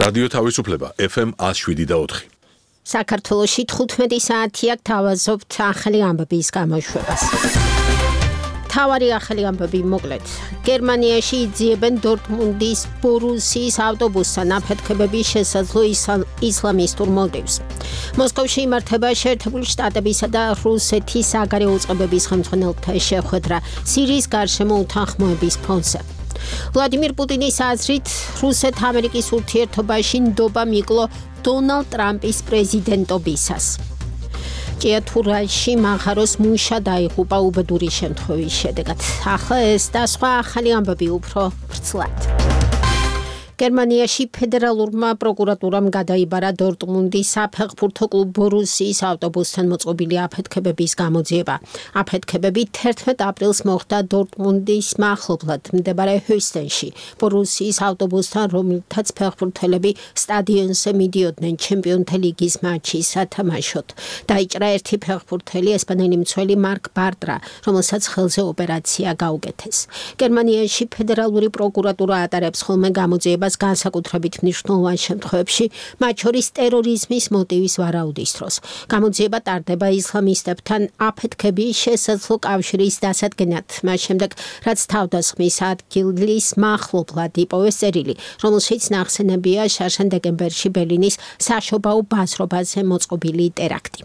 რადიო თავისუფლება FM 107.4. საქართველოში 15 საათია გთავაზობთ ახალი ამბების გამოშვებას. თავარი ახალი ამბები მოკლედ. გერმანიაში იძიებენ დორტმუნდის ბორუსიის ავტობუსთან აფეთქებების შესაძლო ისლამისტურ მოტივს. მოსკოვში იმართება შეერთებული შტატებისა და რუსეთის საგარეო უწყებების ხელმძღვანელთა შეხვედრა სირიის გარშემო უთანხმოების ფონზე. ვლადიმირ პუტინის აზრით, რუსეთ-ამერიკის ურთიერთობაში ნდობა მიკლო დონალდ ტრამპის პრეზიდენტობისას. ჭიათურაში მაღაროს მუშა დაიღუპა უბედური შემთხვევის შედეგად. ახლა ეს და სხვა ახალი ამბები უფრო ვრცლად. გერმანიაში ფედერალურმა პროკურატურამ გადაიბარა დორტმუნდის საფეხბურთო კლუბ ბორუსიის ავტობუსთან მოწყობილი აფეთქებების გამოძიება. აფეთქებები 11 ապრილს მოხდა დორტმუნდის მახლობლად მდებარე ჰოისტენში. ბორუსიის ავტობუსთან, რომელთაც ფეხბურთელები სტადიონზე მიდიოდნენ ჩემპიონთა ლიგის მატჩის სათამაშოდ. დაიჭრა ერთი ფეხბურთელი ესპანელი მცველი მარკ ბარტრა, რომელსაც ხელზე ოპერაცია გაუკეთეს. გერმანიაში ფედერალური პროკურატურა ატარებს ხოლმე გამოძიებას განსაკუთრებით მნიშვნელოვან შემთხვევებში, მათ შორის ტერორიზმის მოტივის ვარაუდის დროს. გამოძიება ტარდება ისლამისტებთან აფეთქების შესაძლო კავშირის დასადგენად, მას შემდეგ, რაც თავდასხმის ადგილის მახლობლად იპოვეს წერილი, რომელშიც ნახსენებია შარშან დეკემბერში ბერლინის საშობაო ბაზრობაზე მოწყობილი ტერაქტი.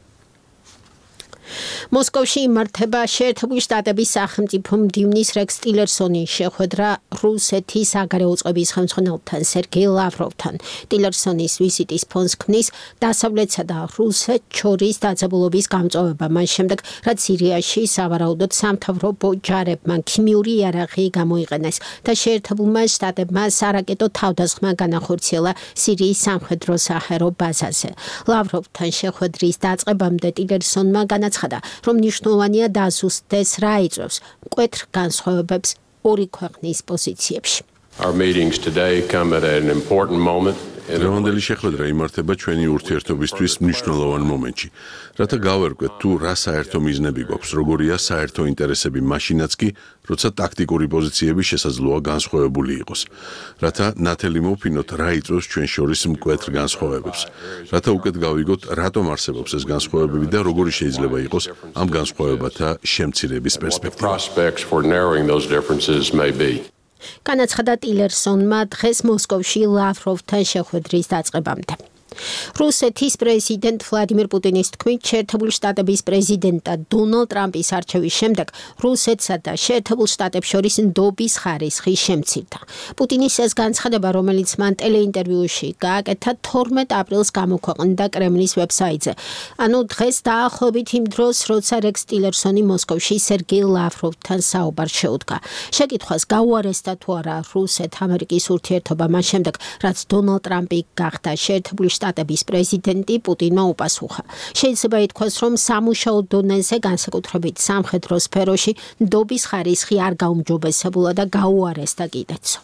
მოსკოვში იმართება შეერთებული შტატების სახელმწიფო მდივნის რექს ტილერსონის შეხვედრა რუსეთის საგარეო უწყების ხელმძღვანელთან სერგეი ლავროვთან. ტილერსონის ვიზიტის ფონს ქმნის დასავლეთსა და რუსეთს შორის დაძაბულობის გამწვავება, მას შემდეგ, რაც სირიაში სავარაუდოდ სამთავრობო ჯარებმა ქიმიური იარაღი გამოიყენეს და შეერთებულმა შტატებმა სარაკეტო თავდასხმა განახორციელა სირიის სამხედრო საჰაერო ბაზაზე. ლავროვთან შეხვედრის დაწყებამდე ტილერსონმა განაცხადა, რომ მნიშვნელოვანია დაზუსტდეს რა იწვევს მკვეთრ განსხვავებებს ორი ქვეყნის პოზიციებში. Our meetings today come at an important moment. დღევანდელი შეხვედრა იმართება ჩვენი ურთიერთობისთვის მნიშვნელოვან მომენტში, რათა გავერკვეთ თუ რა საერთო მიზნები გვაქვს, როგორია საერთო ინტერესები მაშინაც კი, როცა ტაქტიკური პოზიციები შესაძლოა განსხვავებული იყოს, რათა ნათელი მოვფინოთ რა იწვევს ჩვენ შორის მკვეთრ განსხვავებებს, რათა უკეთ გავიგოთ რატომ არსებობს ეს განსხვავებები და როგორი შეიძლება იყოს ამ განსხვავებათა შემცირების პერსპექტივა. განაცხადა ტილერსონმა დღეს მოსკოვში ლავროვთან შეხვედრის დაწყებამდე. რუსეთის პრეზიდენტ ვლადიმირ პუტინის თქმით, შეერთებული შტატების პრეზიდენტად დონალდ ტრამპის არჩევის შემდეგ რუსეთსა და შეერთებულ შტატებს შორის ნდობის ხარისხი შემცირდა. პუტინის ეს განცხადება, რომელიც მან ტელეინტერვიუში გააკეთა 12 აპრილს გამოქვეყნდა კრემლის ვებსაიტზე. ანუ დღეს დაახლოებით იმ დროს, როცა რექს ტილერსონი მოსკოვში სერგეი ლავროვთან საუბარს შეუდგა. შეკითხვას გაუარესდა თუ არა რუსეთ-ამერიკის ურთიერთობა მას შემდეგ, რაც დონალდ ტრამპი გახდა შეერთებული შტატების პრეზიდენტი, პუტინმა უპასუხა. შეიძლება ითქვას, რომ სამუშაო დონეზე, განსაკუთრებით სამხედრო სფეროში, ნდობის ხარისხი არ გაუმჯობესებულა და გაუარესდა კიდეცო.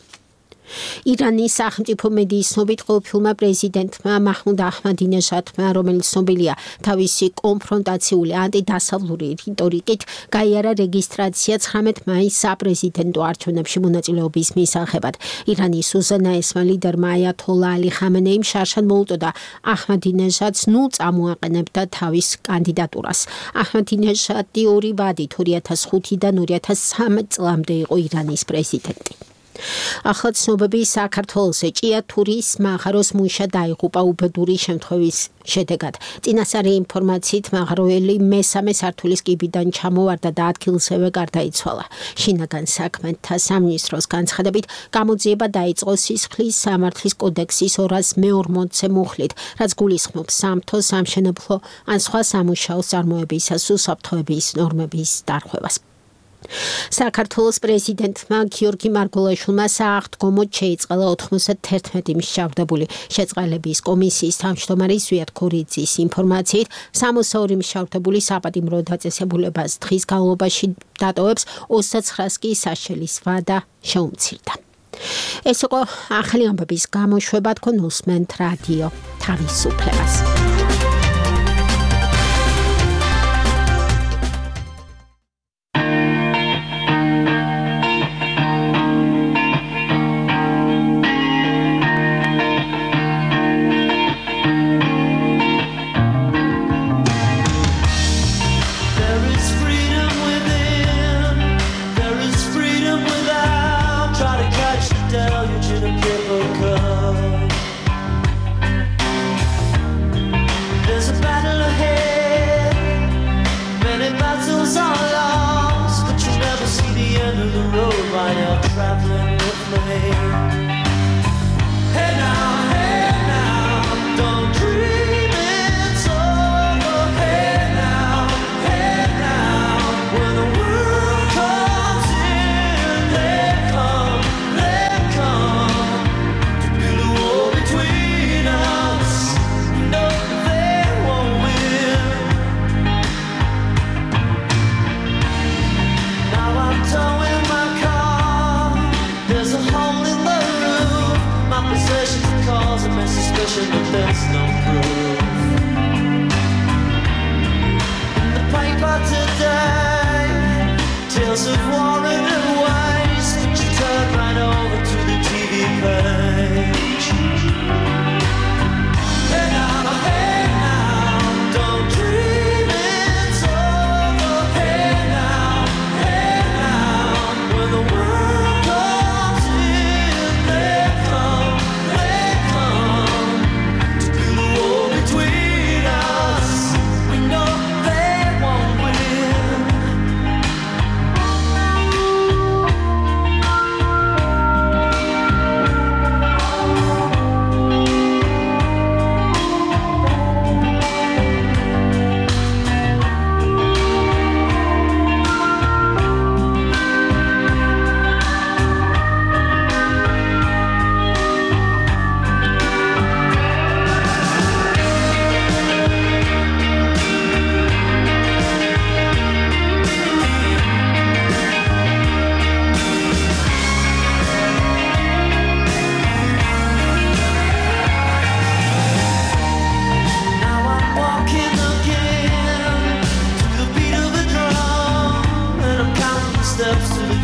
ირანის სახელმწიფო მედიის ცნობით ყოფილმა პრეზიდენტმა მაჰმუდ აჰმადინეჟადმა, რომელიც ცნობილია თავისი კონფრონტაციული ანტიდასავლური რიტორიკით, გაიარა რეგისტრაცია 19 მაისს საპრეზიდენტო არჩევნებში მონაწილეობის მისაღებად. ირანის უზენაესმა ლიდერმა აიათოლა ალი ხამენეიმ შარშან მოუწოდა აჰმადინეჟადს წამოაყენებდა თავის კანდიდატურას. აჰმადინეჟადი ორი ვადით 2005-დან 2013 წლამდე იყო ირანის პრეზიდენტი. ახლა ცნობები საქართველოსზე ჭიათურის მაღაროს მუშა დაიღუპა უბედური შემთხვევის შედეგად. წინასწარი ინფორმაციით მაღაროელი მესამე სართულის კიბიდან ჩამოვარდა და ადგილზევე გარდაიცვალა. შინაგან საქმეთა სამინისტროს განცხადებით, გამოძიება დაიწყო სისხლის სამართლის კოდექსის 240-ე მუხლით, რაც გულისხმობს სამთო, სამშენებლო ან სხვა სამუშაო წარმოებისას უსაფრთხოების ნორმების დარღვევას. საქართველოს პრეზიდენტმა გიორგი მარგველაშვილმა სააღდგომოდ შეიწყალა 91 მსჯავრდებული. შეწყალების კომისიის თავმჯდომარის ზვიად ქორიძის ინფორმაციით, 62 მსჯავრდებული საპატიმრო დაწესებულებას დღის განმავლობაში დატოვებს, 29-ს კი საშელის ვადა შეუმცირდა. ეს იყო ახალი ამბების გამოშვება, თქვენ უსმენთ რადიო თავისუფლებას.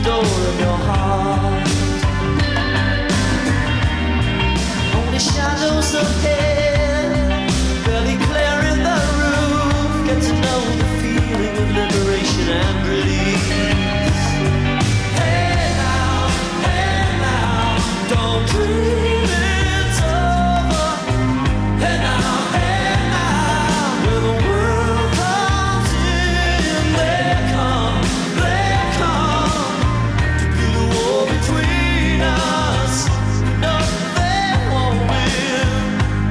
door of your heart. Only shadows ahead, barely clearing the roof. Get to know the feeling of liberation and release. Hey now, don't dream it's over. Hey now, when the world comes in, they come to be the war between us. No, they won't win.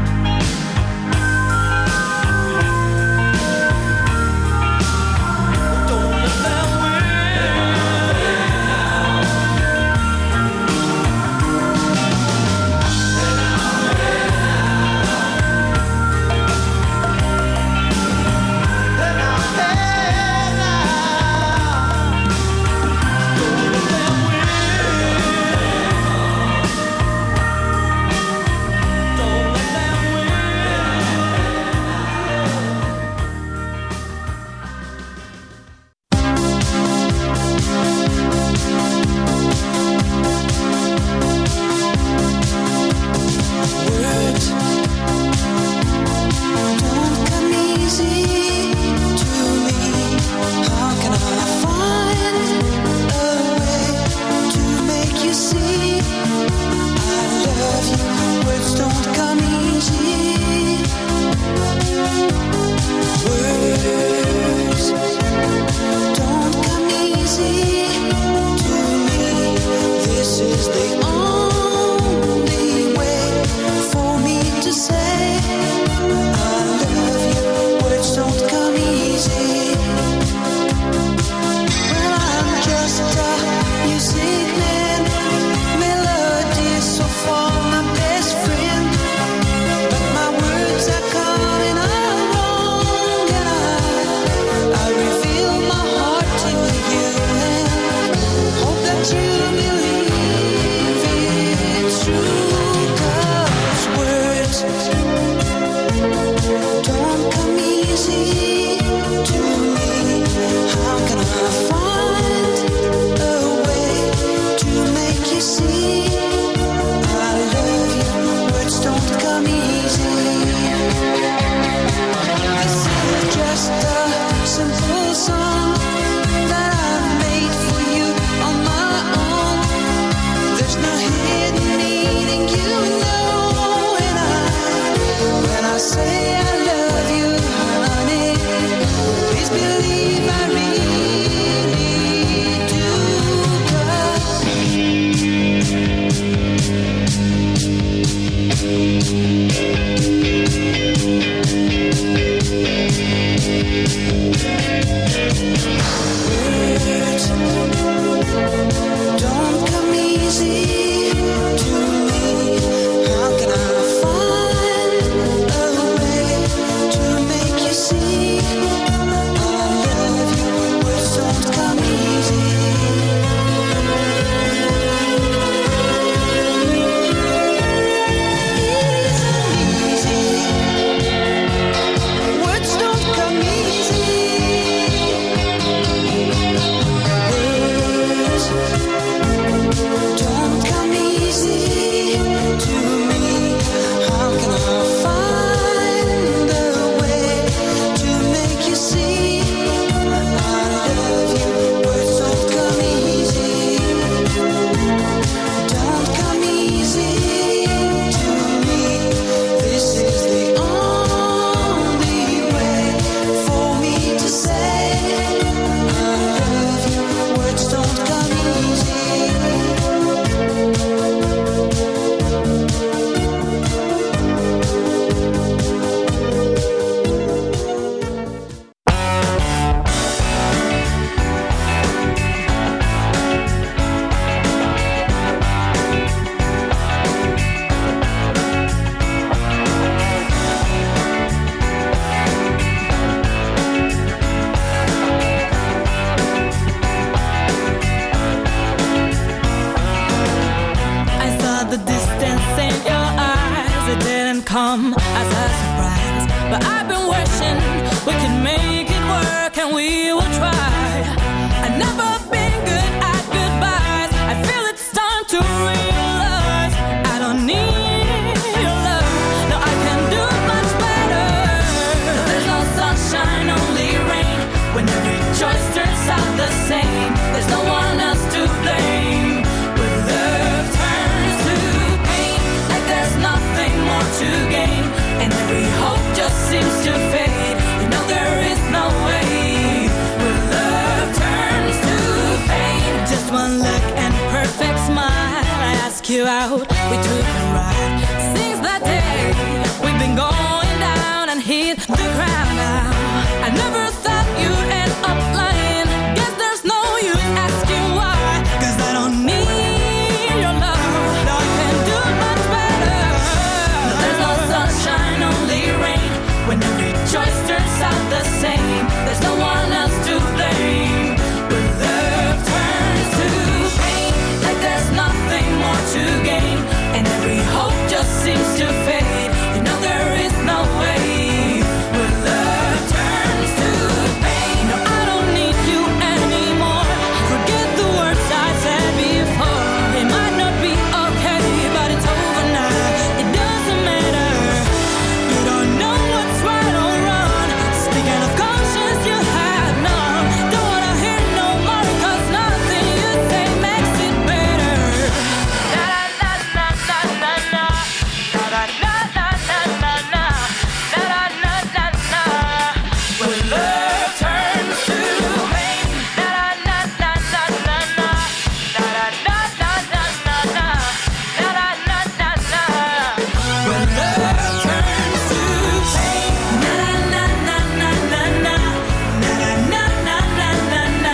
you out. We took a ride. Since that day, we've been going down and hit the ground now. I never thought you'd end up lying. Guess there's no use asking why. 'Cause I don't need your love. No, I can do much better. No, there's no sunshine, only rain. When every choice turns out the same, there's no one else to blame. When love turns to pain, like there's nothing more to gain, and every hope just seems to fade. You know there is no way. When love turns to pain, no, I don't need you anymore. Forget the words I said before. It might not be okay, but it's over now. It doesn't matter. You don't know what's right or wrong. Speaking of conscience, you have none. Don't wanna hear no more, 'cause nothing you say makes it better. Na na na na na na na na na na na na na na na na. When love turns to pain, na na na na na na na na na na na na na na na na. When love turns to pain, na na na na na na na na na na na na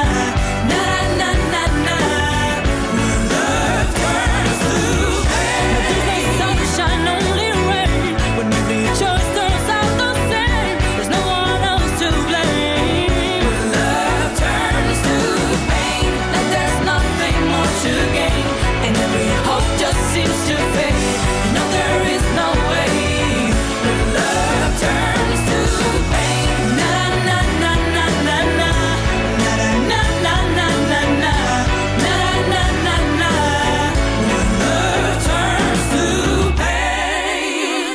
na na na. When love turns to pain, there's no sunshine, only rain. When every choice turns out the same, there's no one else to blame. When love turns to pain, like there's nothing more to gain, and every hope just seems to fade. You know there is no way. When love turns to pain, na na na na na na na na na na na na na na na na. When love turns to pain.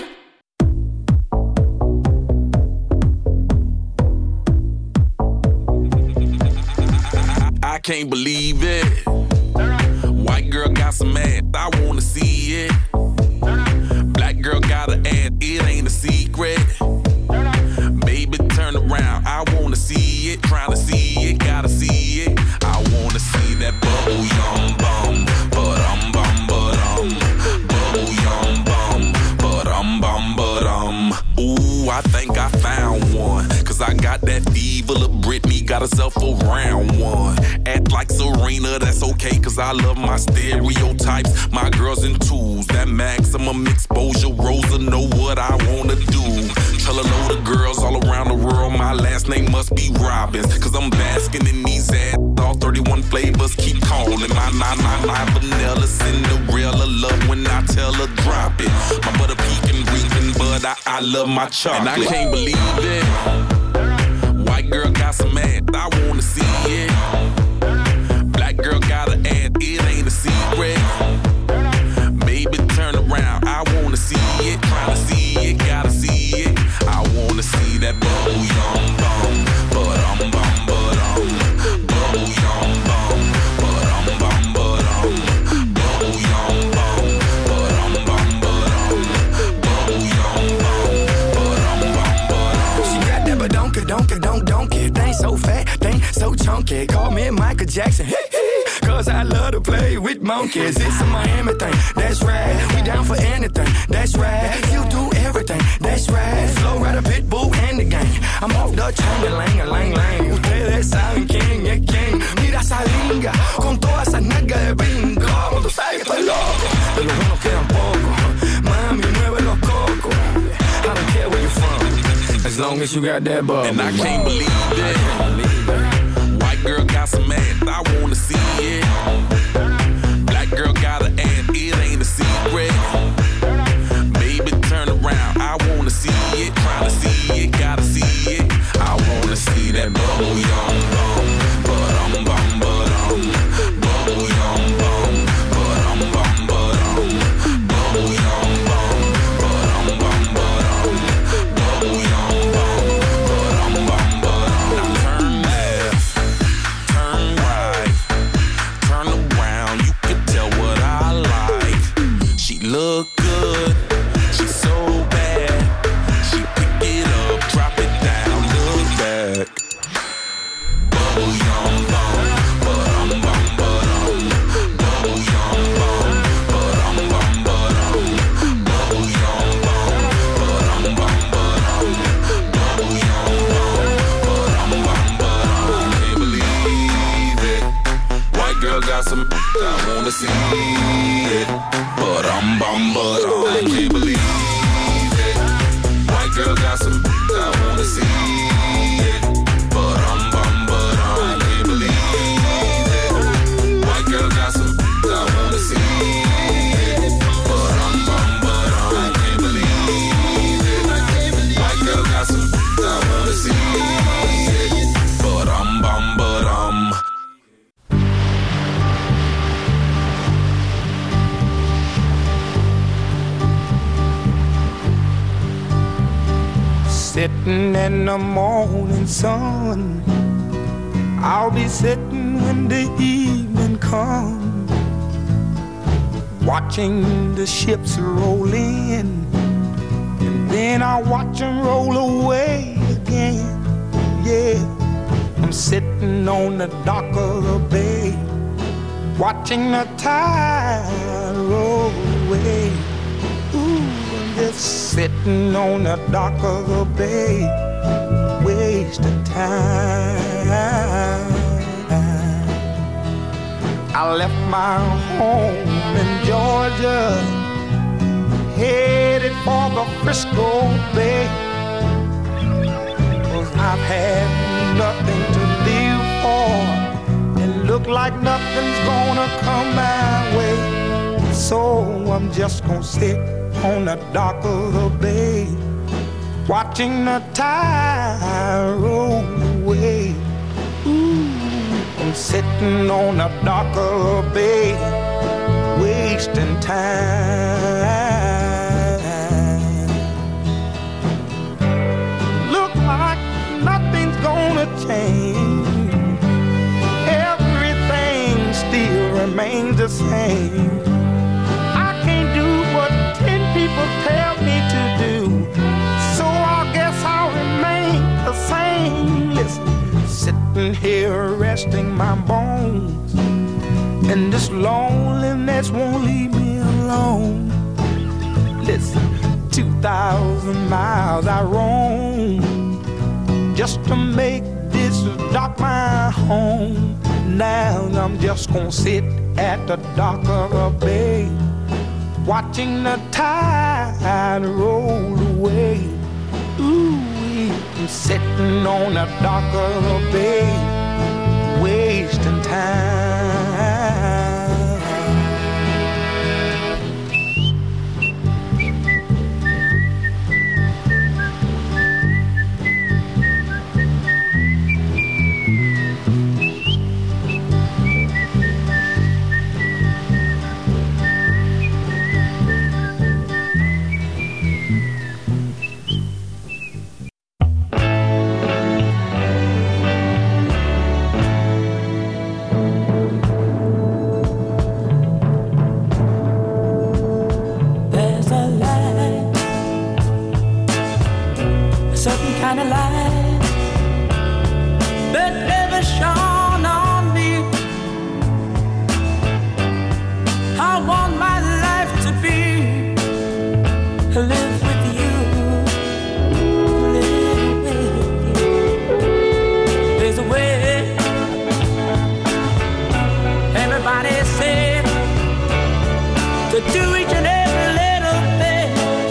I can't believe it. White girl got some ass, I wanna see it. Black girl got an ass, it ain't a secret. Baby, turn around, I wanna see it. Tryna see it, gotta see it. I wanna see that bubble yum bum, bum, bubble yum bum, bum. Ooh, I think I found one. 'Cause I got that fever, little Britney got herself a round one. Act like Serena, that's okay, 'cause I love my stereotypes. My girls in twos, that maximum exposure. Rosa know what I wanna do. Tell a load of girls all around the world my last name must be Robbins. 'Cause I'm basking in these ads, all 31 flavors keep calling. My vanilla Cinderella love when I tell her drop it. My butter pecan reeking, but I love my chocolate. And I can't believe it. White girl got some ass, I wanna see it. Black girl got an ass, it ain't a secret. Baby, turn around, I wanna see it. Tryna see it, gotta see it. I wanna see that bubble yum bum, bum, bubble yum bum, bum, bubble yum bum, bubble yum bum. She got that don't it. Thing so fat, thing so chunky. Call me Michael Jackson. 'Cause I love to play with monkeys. It's a Miami thing, that's right. We down for anything, that's right. You do everything, that's right. Flow Rider, Pitbull, and the gang. I'm off the chain, lang. Ustedes saben quién es quién. Mira esa linga, con toda esa nalga de brinco. Tú sabes que estoy loco, de los buenos quedan pocos. Mami, mueve los cocos. I don't care where you're from, as long as you got that bubble. And I can't believe it. White girl got some ass, I wanna see it. Black girl got an ass, it ain't a secret. Baby, turn around, I wanna see it. Tryna see it, gotta see it. I wanna see that bubble yum bum, bubble yum bum, bubble yum bum, bubble yum bum. Now turn that. girl got some, I wanna see it. But I can't believe it. White girl got some, I wanna see it. But I can't believe it. White girl got some, I wanna see it. But I can't believe it. White girl got some, I wanna see it. But Sitting in the morning sun, I'll be sitting when the evening comes, watching the ships roll in, and then I'll watch them roll away again. Yeah, I'm sitting on the dock of the bay, watching the tide roll away. Ooh, I'm just sitting on the dock of the bay, wasting time. I left my home in Georgia, headed for the Frisco Bay, 'cause I've had nothing to live for, and look like nothing's gonna come my way. So I'm just gonna sit on the dock of the bay, watching the tide roll away. Ooh, I'm sitting on the dock of the bay, wasting time. Look like nothing's gonna change, everything still remains the same. People tell me to do, so I guess I'll remain the same. Listen, sitting here resting my bones, and this loneliness won't leave me alone. Listen, 2,000 miles I roam just to make this dock my home. Now I'm just gonna sit at the dock of a bay, watching the tide roll away. Ooh, I'm sitting on the dock of the bay, wasting time. Kind of light that never shone on me. I want my life to be live with you, live with you. There's a way, everybody said, to do each and every little thing.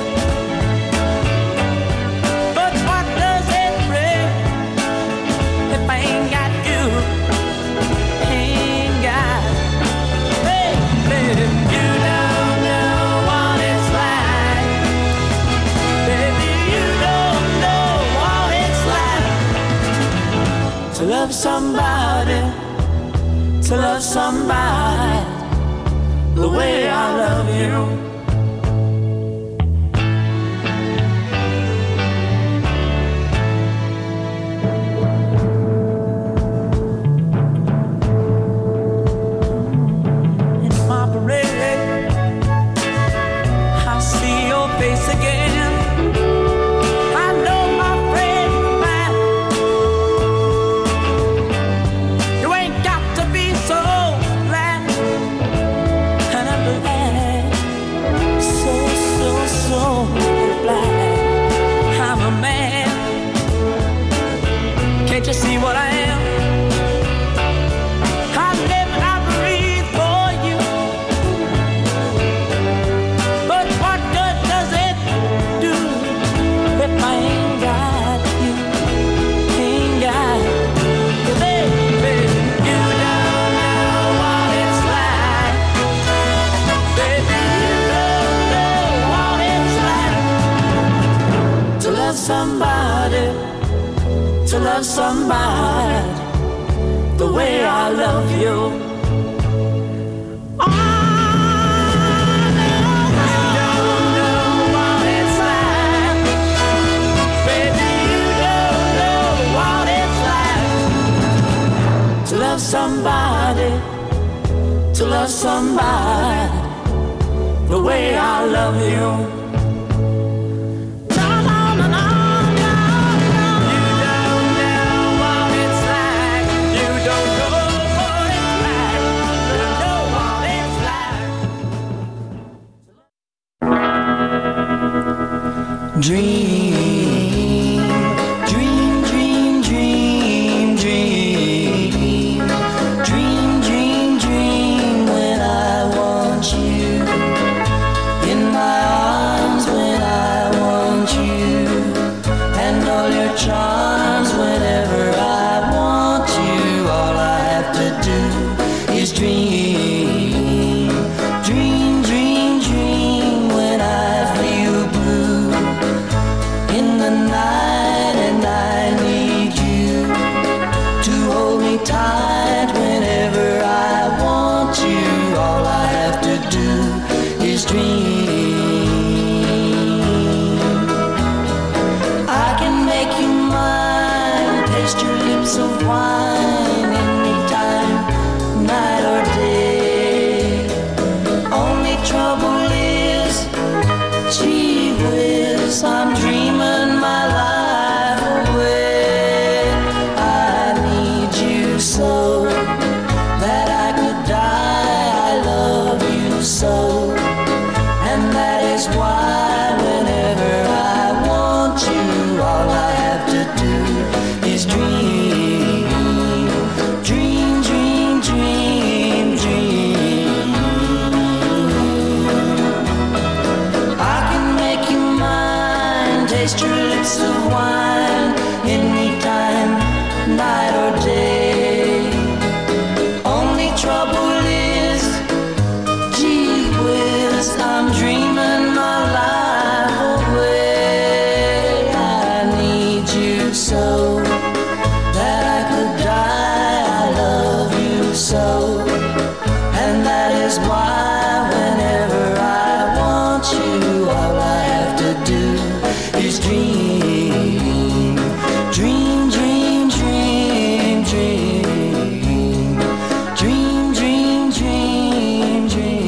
To love somebody, to love somebody the way I love you. In my parade, I see your face again. I know my friend of mine. You ain't got to be so glad, and I'm glad to love somebody the way I love you. Somebody, to love somebody the way I love you. No, no, no, no, no, no. You don't know what it's like. You don't know what it's like. You know what it's like. Dream, dream, dream, dream, dream. Charms whenever I want you. All I have to do is dream, dream, dream, dream. When I feel blue in the night and I need you to hold me tight whenever I want you. All I have to do is dream. Of wine anytime, night or day. Only trouble is, gee whiz, I'm dreaming my life away. I need you so that I could die. I love you so, and that is why whenever I want you, all I have to do is dream. Taste your lips of wine anytime, night or day. Only trouble is, gee whiz, I'm dreaming my life away. I need you so that I could die. I love you so, and that is why whenever I want you, all I have to do is dream, dream, dream, dream, dream, dream, dream, dream,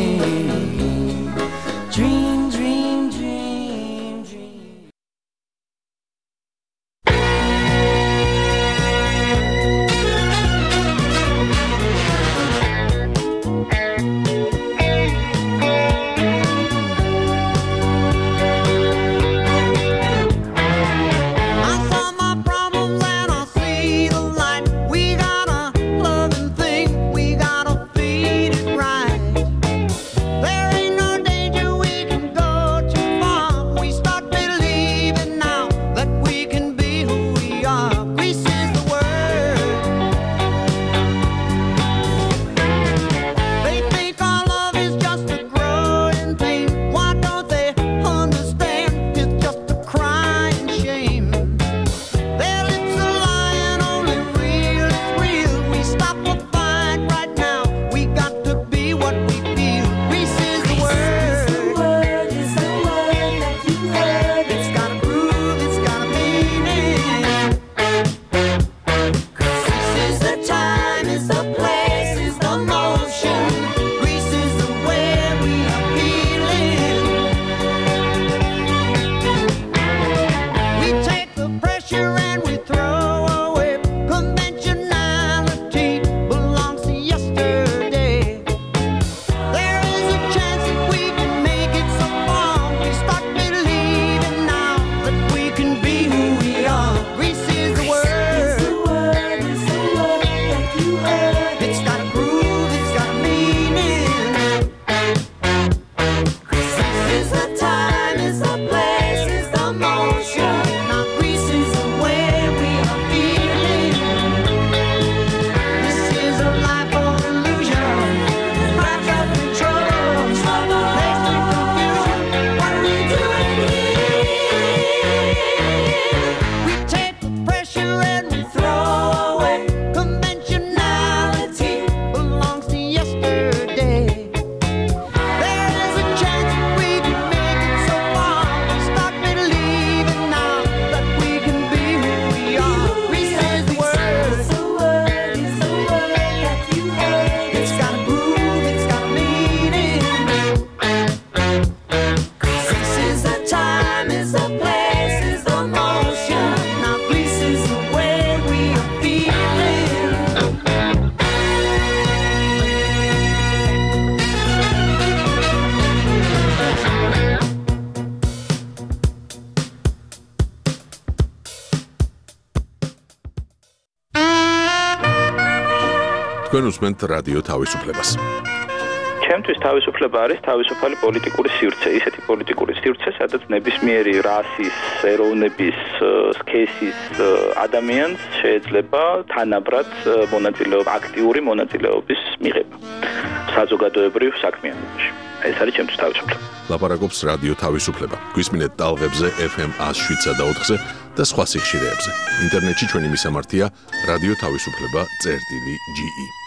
dream, dream, dream, dream, dream. თქვენ უსმენთ რადიო თავისუფლებას. ჩემთვის თავისუფლება არის თავისუფალი პოლიტიკური სივრცე, ისეთი პოლიტიკური სივრცე, სადაც ნებისმიერი რასის, ეროვნების, სქესის ადამიანს შეიძლება თანაბრად აქტიური მონაწილეობის მიღება საზოგადოებრივ საქმიანობაში. ეს არის ჩემთვის თავისუფლება. ლაპარაკობს რადიო თავისუფლება. გვისმინეთ ტალღებზე FM 107.4-ზე და სხვა სიხშირეებზე. ინტერნეტში ჩვენი მისამართია რადიო თავისუფლება.ge